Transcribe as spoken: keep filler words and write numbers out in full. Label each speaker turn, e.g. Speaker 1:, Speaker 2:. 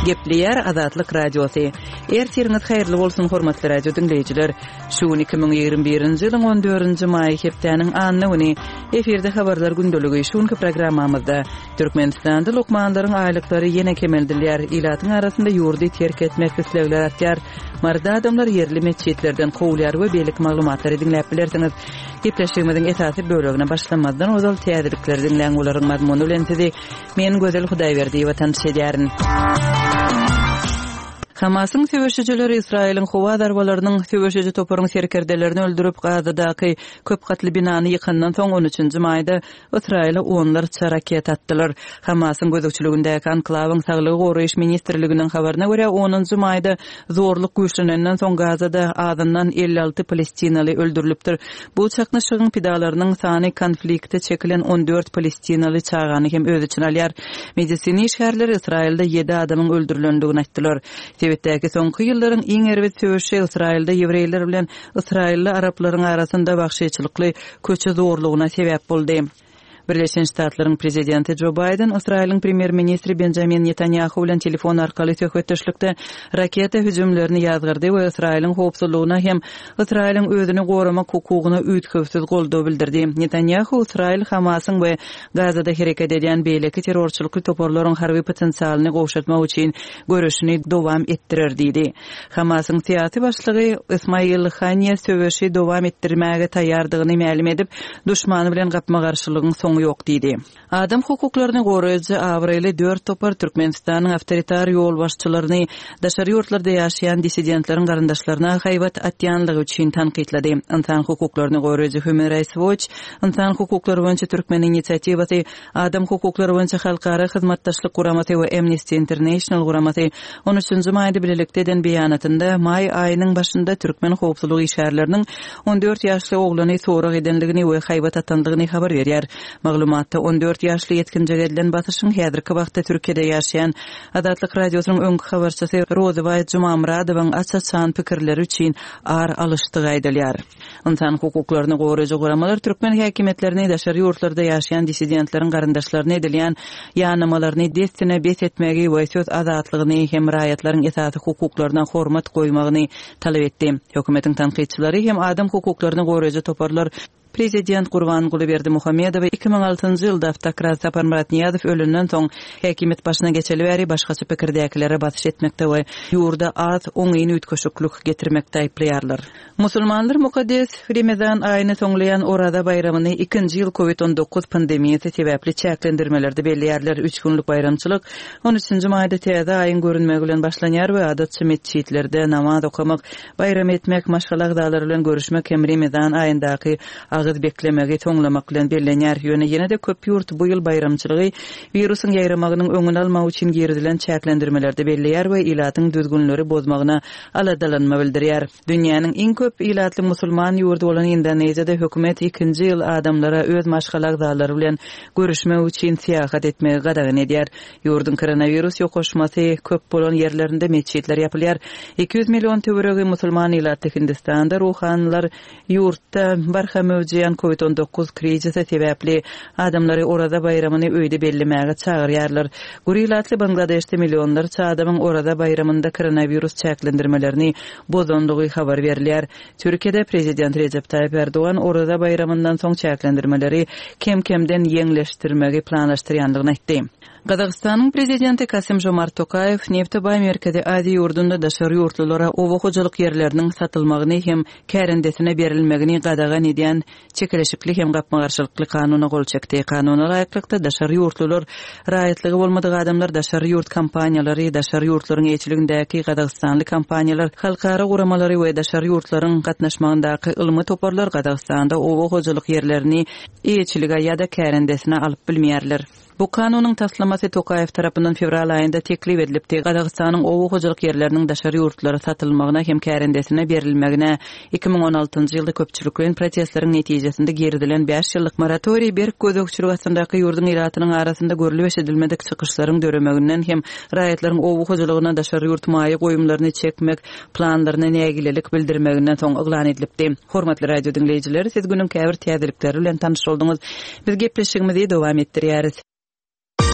Speaker 1: Gepleyer Azatlyk Radiosu. Ertiriniz hayırlı bolsun hormatly radio dinleyijiler. Şu iki ming ýygrimi birinji ýylyň on dördünji maý hepdeniň anyny güni eferde habarlar gündöligi şunky programmamyzda Türkmenistanda lokmanlaryň aýlyklary ýene kemeldilýär. Ilatyň arasynda ýurdy terk etmek islegler atýar. Marda adamlar yerli meçhitlerden gowulýar we beýlik maglumatlary dinläp bilersiňiz. Gepleşigimiziň esasy bölegine başlamazdan ozal täzelikleri dinläň olaryň mazmuny bilen sizi men Gözel Hudaýberdi watan şedýärin. Hamasyň söwüşçileri Israýlyň howa darbalarynyň söwüşçi toparyň serkerdelerini öldürüp Gazadaky köp katly binany ýykandan soň on üçünji maýda Israýla onlarça raket atdylar. Hamasyň gözükçiligindäki anklawyň saglygy goraýyş ministrliginiň habaryna görä onunji maýda zorluk güýçlenenden soň Gazada azyndan elli alty palestinaly öldürilipdir. Bu çaknaşygyň pidalarynyň sany konflikte çekilen on dört palestinaly çağany hem öz için alýar. Medisini şäherler Israýlda ýedi adamyň öldürilendigini aýtdylar. Tebetdäki soňky ýyllaryň iň erbet söwüşi Israýlda ýewreýler bilen Israýlly araplaryň arasynda wagşyçylykly köçe zorlugyna sebäp boldy. Birleşen Ştatlaryň prezidenti Joe Biden Israýlyň premier ministri Benjamin Netanyahu bilen telefon arkaly söhbetdeşlikde raketa hüjümlerini ýazgyrdy we Israýlyň howpsuzlygyna hem Israýlyň özüni goramak hukugyna üýtgewsiz goldaw bildirdi. Netanyahu Israýl Hamasyň we Gazada hereket edýän beýleki terrorçylykly toparlaryň harby potensialyny gowşatmak üçin görüşini dowam etdirer diýdi. Hamasyň syýasy başlygy Ismail Haniýe söwüşi dowam etdirmäge taýýardygyny ma'lum edip, duşmany bilen gapma garşylygyň soňy ýok diýdi. Adam hukuklaryny goraýjy Awreli dört topar Türkmenistanyň awtoritar ýol başçylaryny daşary ýurtlarda ýaşaýan dissidentleriň garandaşlaryna haýbat atýanlygy üçin tanqidlady. Insan hukuklaryny goraýjy Human Rights Watch, Insan hukuklary boýunça Türkmen inisiatywasy, Adam hukuklary boýunça halkara hyzmatdaşlyk guramasy we Amnesty International guramasy on üçünji maýda bilelikde eden beýanatynda maý aýynyň başynda Türkmen howpsuzlygy işgärleriniň on dört ýaşly oglany sorak edenligini we haýbat atandygyny habar berýär. Maglumatda on dört ýaşly ýetkinje edilen batyşyň häzirki wagtda Türkiýede ýaşaýan Azatlyk radiosynyň öňkü habarçysy Rozaway Jumamradowyň açaçan pikirleri üçin ar alışdygy aýdylýar. Insan hukuklaryny goraýjy guramalar Türkmen häkimetlerini daşary ýurtlarda ýaşaýan dissidentleriň garandaşlaryna edilýän ýanamalaryny destine bes etmegi we söz azatlygyny hem raýatlaryň esasy hukuklaryna hormat goýmagyny talap etdi. Hökümetiň tanqidçilari hem adam hukuklaryny goraýjy toparlar Prezident Gurbanguly Berdimuhammedow iki ming altynjy ýylda Avtokrat Sapar Muratniýazow ölünden soň häkimet başyna geçeli bäri başgaça pikirdäkilere batyş etmekde we ýurda az oňyny ütköşüklük getirmekde aýplaýarlar. Musulmanlar mukaddes Ramazan aýyny soňlayan Orada bayramyny ikinji ýyl covid on dokuz pandemiýasy sebäpli çäklendirmelerde belliýärler. üç günlük bayramçylyk on üçünji maýda täze aýyň görünmegi bilen başlanýar we adatçy meçhitlerde namaz okamak, bayram etmek, maşgalagdalary bilen görüşmek hem Ramazan aýyndaky agyz beklemegi toňlamak bilen bellenýär. Ýöne ýene de köp ýurt bu ýyl bayramçylygy wirusyň ýaýramagynyň öňüni almak üçin girdilen çäklendirmelerde belleýär we ilatyň düzgünleri bozmagyna aladalanma bildirýär. Dünýäniň iň köp ilatly musulman ýurdu bolan Indoneziýada hökümet ikinji ýyl adamlara öz maşgalagdalary bilen görüşmek üçin seýahat etmegi gadagan edýär. Ýurdun koronawirus ýokoşmasy köp bolan ýerlerinde meçhitler ýapylýar. iki yüz million töweregi musulman ilatly Hindistanda ruhanlar ýurtda barham covid on dokuz krizisi sebäpli adamlary orada bayramyny öýde bellemäge çagyrýarlar. Gurilatly Bangladeşde millionlarça adamyň orada bayramynda koronavirus çäklendirmelerini bozandygy habar berilýär. Türkiýede prezident Recep Tayyip Erdoğan orada bayramyndan soň çäklendirmeleri kem-kemden ýeňleşdirmegi planlaşdyrýandygyny aýtdy. Gazagystanyň prezidenti Kasym-Jomart Tokayew Neftebay merkezi Aziýa ýurdunda daşary ýurtlylara owa hojalyk ýerleriniň satylmagyny hem kärendesine berilmegini gadagan edýän çekileşikli hem gapma garşylykly kanuny gol çekdi. Kanuny laýyklykda daşary ýurtlylar raýatlygy bolmadyk adamlar daşary ýurt kampaniýalary, daşary ýurtlaryň eçiligindäki Gazagstanly kampaniýalar, halkara guramalary we daşary ýurtlaryň gatnaşmagyndaky ylmy toparlar Gazagstanda owa hojalyk ýerlerini eçilige ýa-da kärendesine alyp bilmeýärler. Bu kanunyň taslamasy Tokayew tarapyndan fevral aýynda teklif edilipdi. Gazagstanyň owa hojalyk ýerleriniň daşary ýurtlara satylmagyna hem kärendesine berilmegine iki ming on altynjy ýylda köpçülik bilen protestleriň netijesinde geridilen beş ýyllyk moratoriýy berk gözükçülük astandaky ýurdun iratynyň arasynda görülip eşidilmedik çykyşlaryň döremeginden hem raýatlaryň owa hojalygyna daşary ýurt maýy goýumlaryny çekmek planlaryna nägilelik bildirmeginden soň eglan edilipdi. Hormatly radio dinleýijiler, siz günüň käbir täzelikleri bilen tanyş boldyňyz. Biz gepleşigimizi dowam etdirýäris.